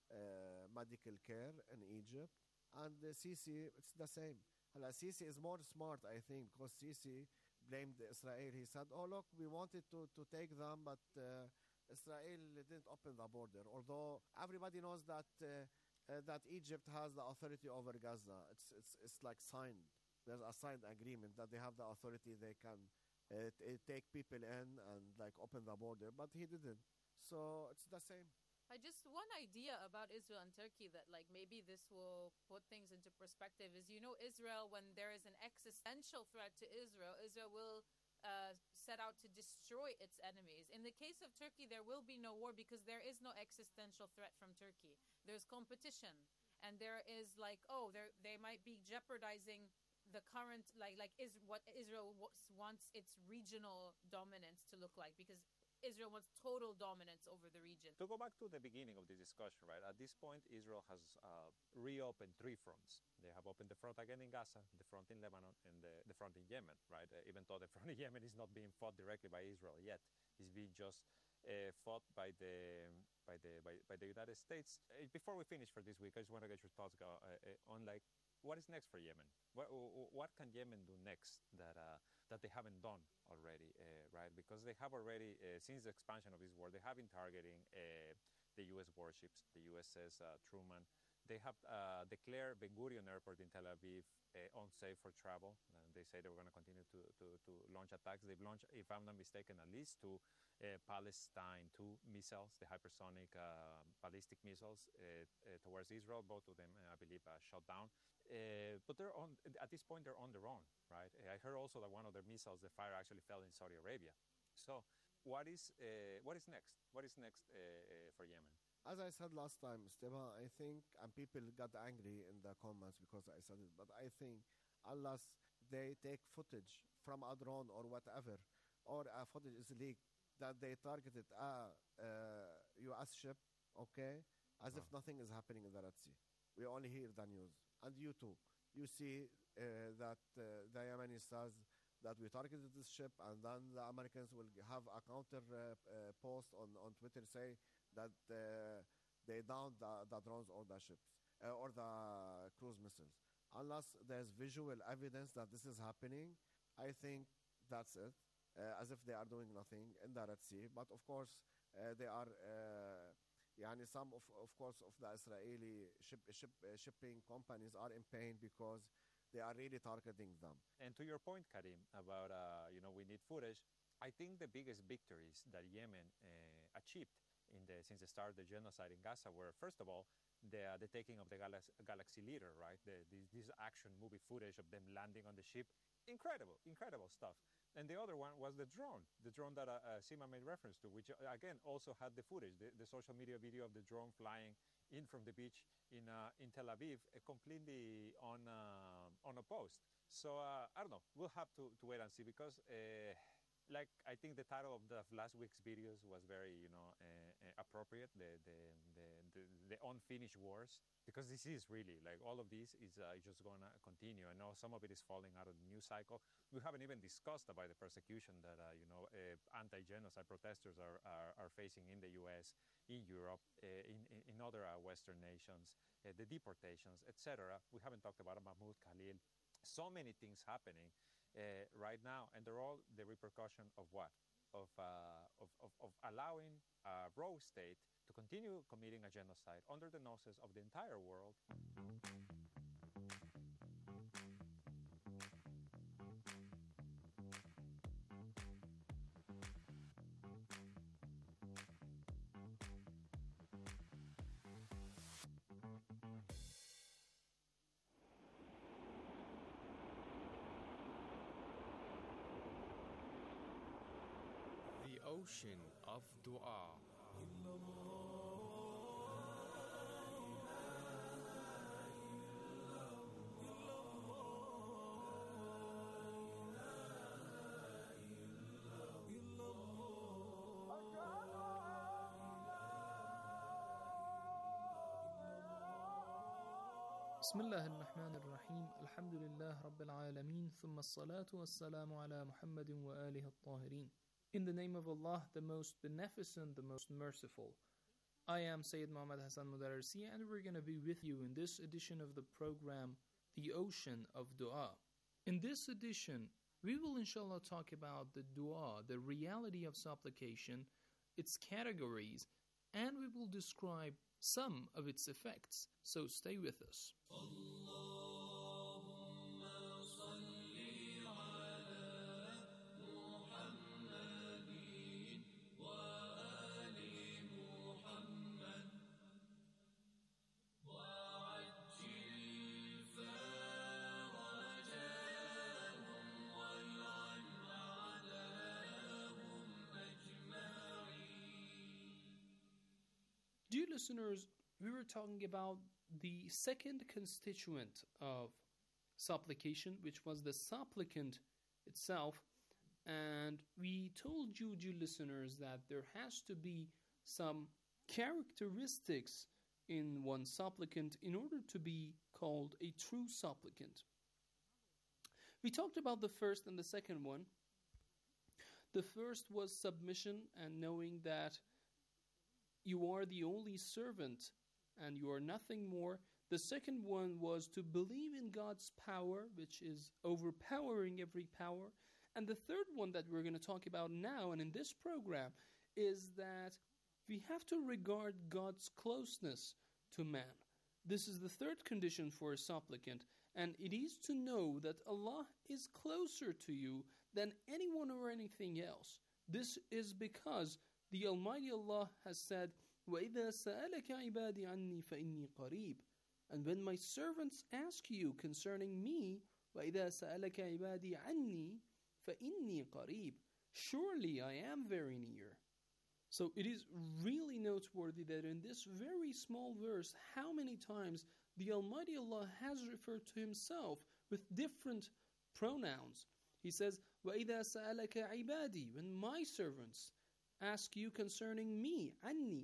uh, medical care in Egypt. And uh, Sisi, it's the same. Hala, Sisi is more smart, I think, because Sisi blamed Israel. He said, oh, look, we wanted to, to take them, but uh, Israel didn't open the border. Although everybody knows that uh, uh, that Egypt has the authority over Gaza. It's, it's, it's like signed. There's a signed agreement that they have the authority, they can Uh, t- uh, take people in and like open the border, but he didn't. So it's the same. I just one idea about Israel and Turkey that like maybe this will put things into perspective is, you know, Israel, when there is an existential threat to Israel, Israel will uh, set out to destroy its enemies. In the case of Turkey, there will be no war because there is no existential threat from Turkey. There's competition, and there is like, oh, there they might be jeopardizing the current, like, like is what Israel w- wants its regional dominance to look like, because Israel wants total dominance over the region. To go back to the beginning of this discussion, right? At this point, Israel has uh, reopened three fronts. They have opened the front again in Gaza, the front in Lebanon, and the, the front in Yemen, right? Uh, even though the front in Yemen is not being fought directly by Israel yet, it's being just uh, fought by the by the by, by the United States. Uh, before we finish for this week, I just want to get your thoughts go, uh, uh, on like, what is next for Yemen? What, what can Yemen do next that uh, that they haven't done already, uh, right? Because they have already, uh, since the expansion of this war, they have been targeting uh, the U S warships, the U S S uh, Truman. They have uh, declared Ben Gurion Airport in Tel Aviv uh, unsafe for travel. Uh, they say they were going to continue to, to, to launch attacks. They've launched, if I'm not mistaken, at least two uh, Palestine two missiles, the hypersonic uh, ballistic missiles uh, uh, towards Israel. Both of them, uh, I believe, uh, shot down. Uh, but they're on, at this point, they're on their own, right? Uh, I heard also that one of their missiles, the fire actually fell in Saudi Arabia. So what is uh, what is next? What is next uh, uh, for Yemen? As I said last time, Esteban, I think, and people got angry in the comments because I said it, but I think unless they take footage from a drone or whatever, or a footage is leaked that they targeted a uh, U S ship, okay, as Oh. if nothing is happening in the Red Sea. We only hear the news. And you too. You see uh, that uh, the Yemeni says that we targeted this ship, and then the Americans will have a counter uh, uh, post on, on Twitter say that uh, they downed the, the drones or the ships uh, or the cruise missiles. Unless there's visual evidence that this is happening, I think that's it, uh, as if they are doing nothing in the Red Sea. But of course, uh, they are, uh, yani some of, of course, of the Israeli ship, ship, uh, shipping companies are in pain because they are really targeting them. And to your point, Karim, about, uh, you know, we need footage, I think the biggest victories that Yemen uh, achieved in the, since the start of the genocide in Gaza were, first of all, the, uh, the taking of the Galax- Galaxy Leader, right? The, this, this action movie footage of them landing on the ship. Incredible, incredible stuff. And the other one was the drone, the drone that uh, uh, Sima made reference to, which, uh, again, also had the footage, the, the social media video of the drone flying in from the beach in uh, in Tel Aviv, uh, completely on uh, unopposed. So, uh, I don't know, we'll have to, to wait and see because... Uh, Like, I think the title of the of last week's videos was very, you know, uh, uh, appropriate, the, the, the, the, the unfinished wars, because this is really, like, all of this is uh, just going to continue. I know some of it is falling out of the news cycle. We haven't even discussed about the persecution that, uh, you know, uh, anti-genocide protesters are, are, are facing in the U S, in Europe, uh, in, in, in other uh, Western nations, uh, the deportations, et cetera. We haven't talked about Mahmoud Khalil. So many things happening uh, right now, and they're all the repercussion of what? Of, uh, of, of, of allowing a rogue state to continue committing a genocide under the noses of the entire world. Ocean of Dua. بسم الله الرحمن الرحيم الحمد لله رب العالمين ثم الصلاة والسلام على محمد وآله الطاهرين. In the name of Allah, the most beneficent, the most merciful. I am Sayyid Muhammad Hassan Mudarrisi, and we're going to be with you in this edition of the program, The Ocean of Dua. In this edition, we will inshallah talk about the dua, the reality of supplication, its categories, and we will describe some of its effects. So stay with us. Dear listeners, we were talking about the second constituent of supplication, which was the supplicant itself, and we told you, dear listeners, that there has to be some characteristics in one supplicant in order to be called a true supplicant. We talked about the first and the second one. The first was submission and knowing that you are the only servant and you are nothing more. The second one was to believe in God's power, which is overpowering every power. And the third one that we're going to talk about now and in this program is that we have to regard God's closeness to man. This is the third condition for a supplicant, and it is to know that Allah is closer to you than anyone or anything else. This is because the Almighty Allah has said, وَإِذَا سَأَلَكَ عِبَادِي عَنِّي فَإِنِّي قَرِيبٌ. And when my servants ask you concerning me, وَإِذَا سَأَلَكَ عِبَادِي عَنِّي فَإِنِّي قَرِيبٌ. Surely I am very near. So it is really noteworthy that in this very small verse, how many times the Almighty Allah has referred to Himself with different pronouns. He says, وَإِذَا سَأَلَكَ عِبَادِي. When my servants ask you concerning me, عَنِّي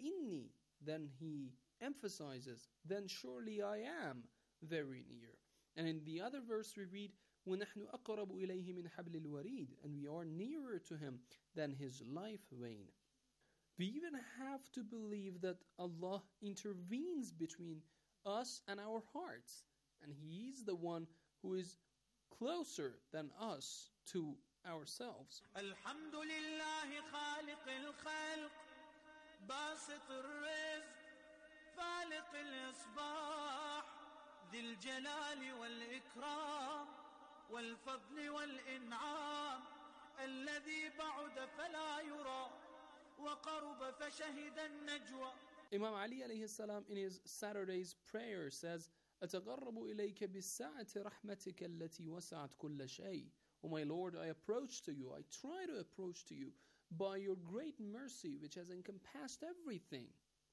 فَإِنِّي. Then He emphasizes, then surely I am very near. And in the other verse we read, وَنَحْنُ أَقْرَبُ إِلَيْهِ مِنْ حَبْلِ الْوَرِيدِ, and we are nearer to him than his life vein. We even have to believe that Allah intervenes between us and our hearts, and He is the one who is closer than us to ourselves. الحمد لله خالق الخلق باسط الرزق فالق الإصباح ذي الجلال والإكرام والفضل والإنعام الذي بعد فلا يرى وقرب فشهد النجوى. Imam Ali alayhi salam in his Saturday's prayer says, أتقرب إليك بالسعة رحمتك التي وسعت كل شيء. O my Lord, I approach to you, I try to approach to you by your great mercy which has encompassed everything.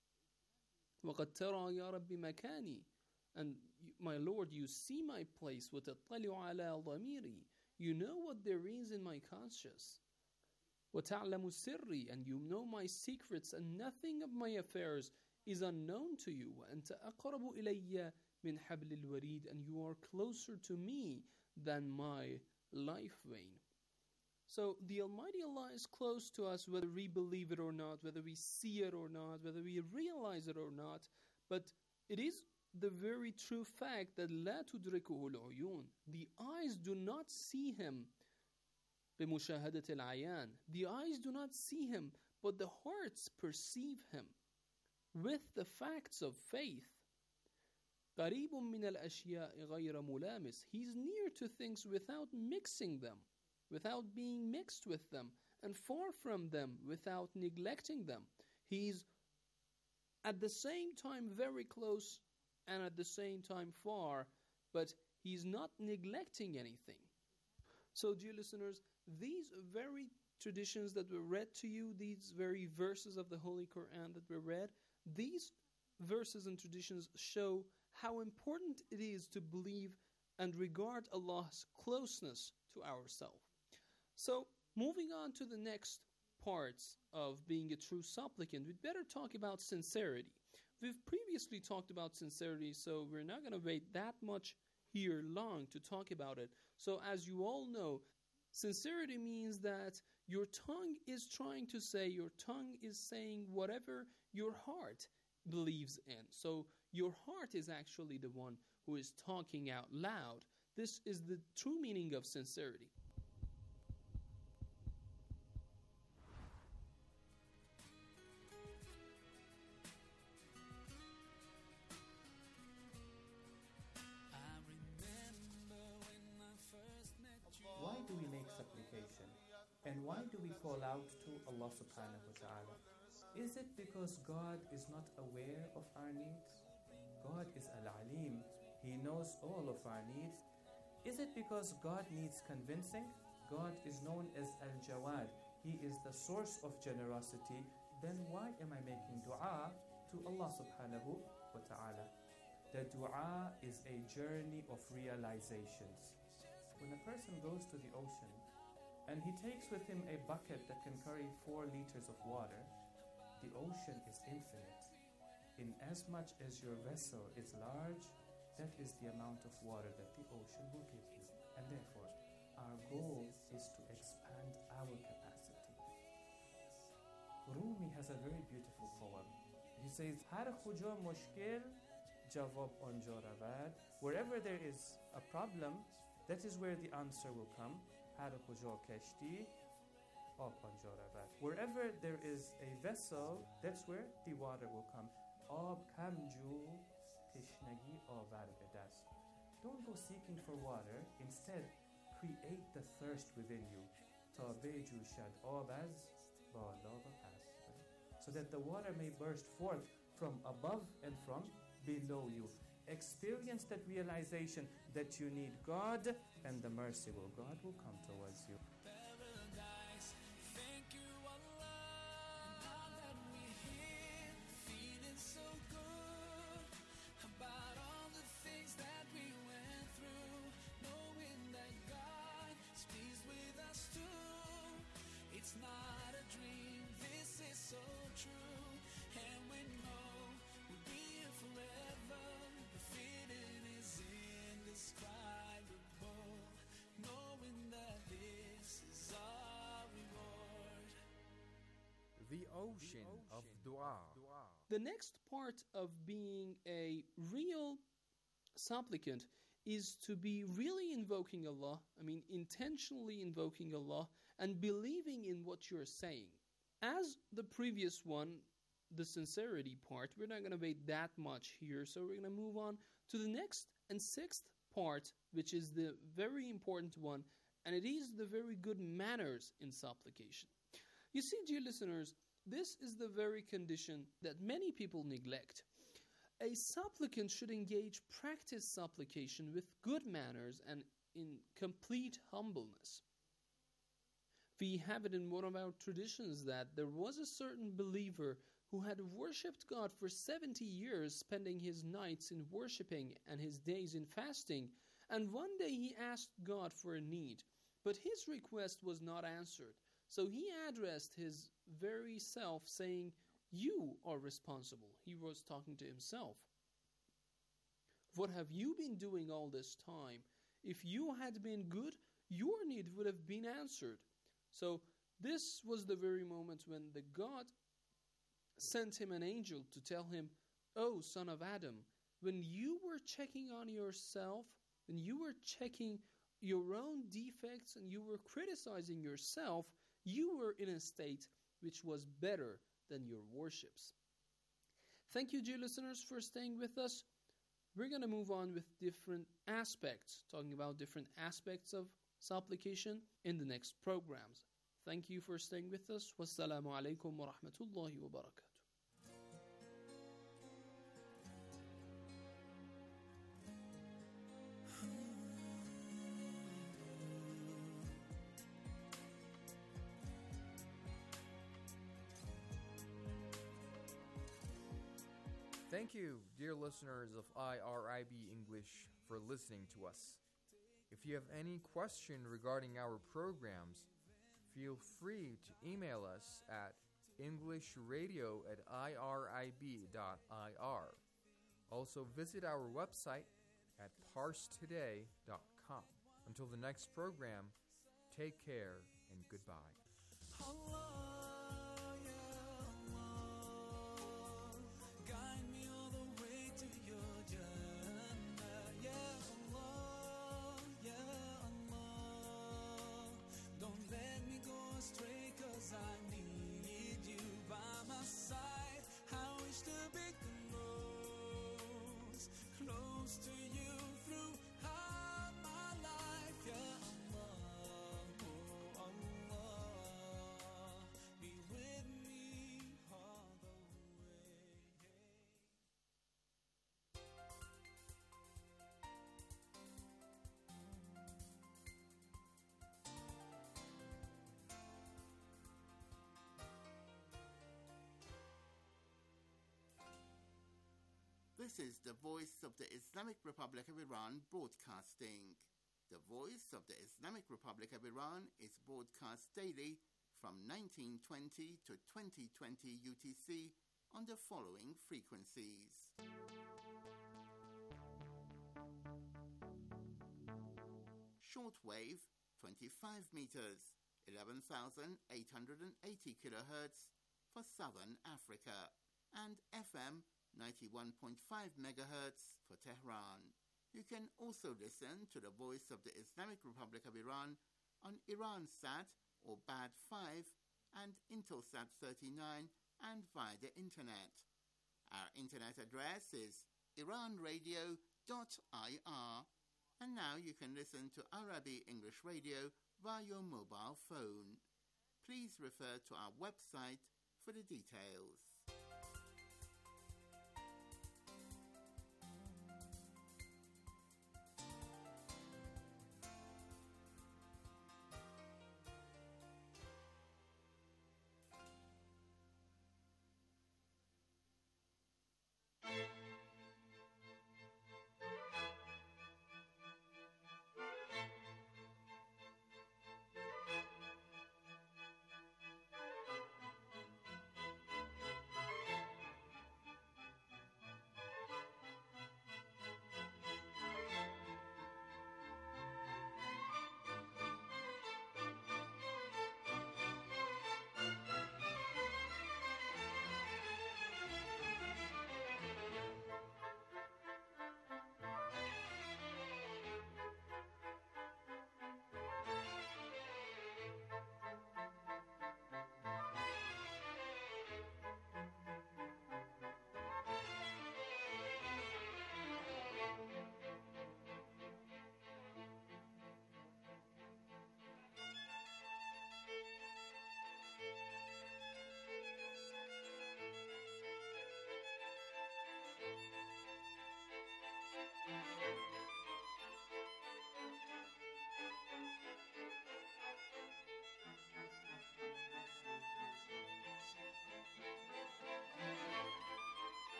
وقد ترى يا رب مكاني, and my Lord, you see my place. وتطلع على ضميري, you know what there is in my conscience. وتعلم سري, and you know my secrets, and nothing of my affairs is unknown to you. وأنت أقرب إلي من حبل الوريد, and you are closer to me than my life vein. So the Almighty Allah is close to us whether we believe it or not, whether we see it or not, whether we realize it or not. But it is the very true fact that لا تدركه العيون, the eyes do not see him. بمشاهدة العيان, the eyes do not see him, but the hearts perceive him with the facts of faith. قريب من الأشياء غير ملامس, he's near to things without mixing them, without being mixed with them, and far from them without neglecting them. He's at the same time very close and at the same time far, but he's not neglecting anything. So, dear listeners, these very traditions that were read to you, these very verses of the Holy Quran that were read, these verses and traditions show how important it is to believe and regard Allah's closeness to ourselves. So, moving on to the next parts of being a true supplicant, we'd better talk about sincerity. We've previously talked about sincerity, so we're not going to wait that much here long to talk about it. So, as you all know, sincerity means that your tongue is trying to say, your tongue is saying whatever your heart believes in. So, your heart is actually the one who is talking out loud. This is the true meaning of sincerity. Why do we make supplication? And why do we call out to Allah subhanahu wa ta'ala? Is it because God is not aware of our needs? God is Al-Alim. He knows all of our needs. Is it because God needs convincing? God is known as Al-Jawad. He is the source of generosity. Then why am I making dua to Allah subhanahu wa ta'ala? The dua is a journey of realizations. When a person goes to the ocean and he takes with him a bucket that can carry four liters of water, the ocean is infinite. In as much as your vessel is large, that is the amount of water that the ocean will give you. And therefore, our goal is to expand our capacity. Rumi has a very beautiful poem. He says, Har khuja mushkil jawab anja ravad. Wherever there is a problem, that is where the answer will come. Har khuja kashti ab anja ravad. Wherever there is a vessel, that's where the water will come. Ab kamju tishnagi avar bedast. Don't go seeking for water. Instead, create the thirst within you. Ta beju shad abaz bala wa pas. So that the water may burst forth from above and from below you. Experience that realization that you need God, and the merciful God will come towards you. It's not a dream, this is so true. And we know we'll be here forever. The feeling is indescribable. ocean of dua. The next part of being a real supplicant is to be really invoking Allah, I mean intentionally invoking Allah and believing in what you're saying. As the previous one, the sincerity part, we're not going to wait that much here, so we're going to move on to the next and sixth part, which is the very important one, and it is the very good manners in supplication. You see, dear listeners, this is the very condition that many people neglect. A supplicant should engage practice supplication with good manners and in complete humbleness. We have it in one of our traditions that there was a certain believer who had worshipped God for seventy years, spending his nights in worshipping and his days in fasting, and one day he asked God for a need, but his request was not answered. So he addressed his very self, saying, "You are responsible." He was talking to himself. "What have you been doing all this time? If you had been good, your need would have been answered." So this was the very moment when the God sent him an angel to tell him, "Oh, son of Adam, when you were checking on yourself, when you were checking your own defects and you were criticizing yourself, you were in a state which was better than your worships." Thank you, dear listeners, for staying with us. We're going to move on with different aspects, talking about different aspects of supplication in the next programs. Thank you for staying with us. Wassalamu alaikum wa rahmatullahi wa barakatuh. Thank you, dear listeners of I R I B English, for listening to us. If you have any question regarding our programs, feel free to email us at englishradio at irib dot I R. Also visit our website at parse today dot com. Until the next program, take care and goodbye. This is the Voice of the Islamic Republic of Iran broadcasting. The Voice of the Islamic Republic of Iran is broadcast daily from nineteen twenty to twenty twenty U T C on the following frequencies. Shortwave, twenty-five meters, eleven thousand eight hundred eighty kilohertz for Southern Africa, and F M ninety-one point five megahertz for Tehran. You can also listen to the Voice of the Islamic Republic of Iran on Iransat or B A D five and Intelsat thirty-nine and via the internet. Our internet address is iran radio dot I R, and now you can listen to Arabic English Radio via your mobile phone. Please refer to our website for the details.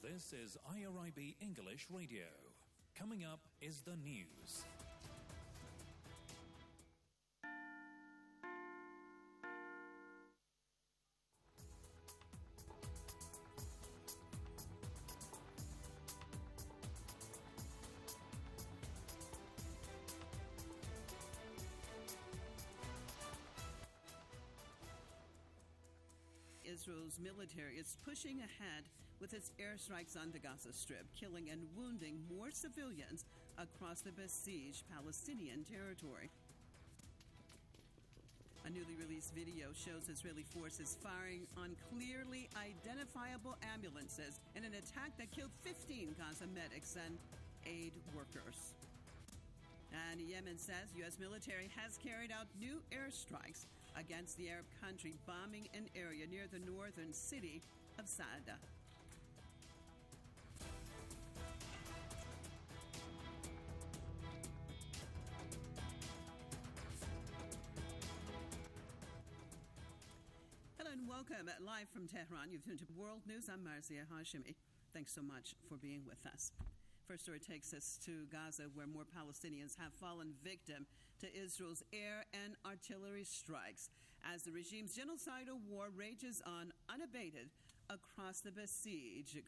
This is I R I B English Radio. Coming up is the news. Israel's military is pushing ahead with its airstrikes on the Gaza Strip, killing and wounding more civilians across the besieged Palestinian territory. A newly released video shows Israeli forces firing on clearly identifiable ambulances in an attack that killed fifteen Gaza medics and aid workers. And Yemen says U S military has carried out new airstrikes against the Arab country, bombing an area near the northern city of Saada. Hello and welcome live from Tehran. You've tuned to World News. I'm Marzia Hashimi. Thanks so much for being with us. First story takes us to Gaza, where more Palestinians have fallen victim to Israel's air and artillery strikes as the regime's genocidal war rages on unabated across the besieged